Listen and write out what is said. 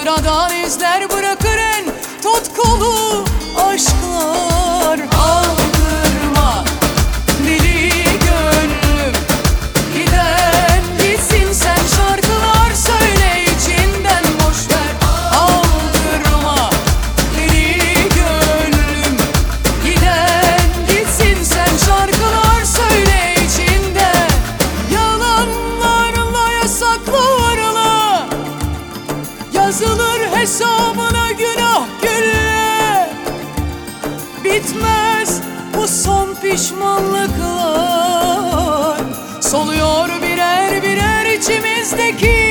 Sıradan izler bırakır en tutkulu aşklar. Aldırma deli gönlüm, giden gitsin sen, şarkılar söyle içinden boşver. Aldırma deli gönlüm, giden gitsin sen, şarkılar söyle içinden. Yalanlarla yasaklarla yazılır hesabına günah gülle. Bitmez bu son pişmanlıklar, soluyor birer birer içimizdeki